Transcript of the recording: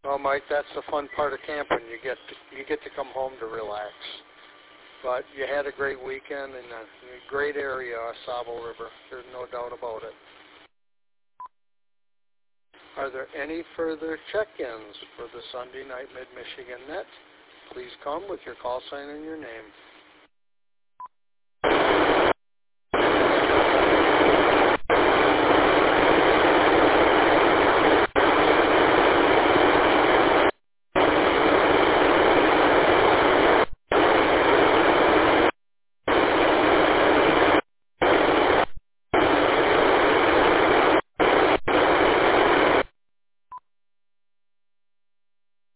Well, Mike, that's the fun part of camping. You get to come home to relax. But you had a great weekend in a great area, Sabo River. There's no doubt about it. Are there any further check-ins for the Sunday Night Mid-Michigan Net? Please come with your call sign and your name.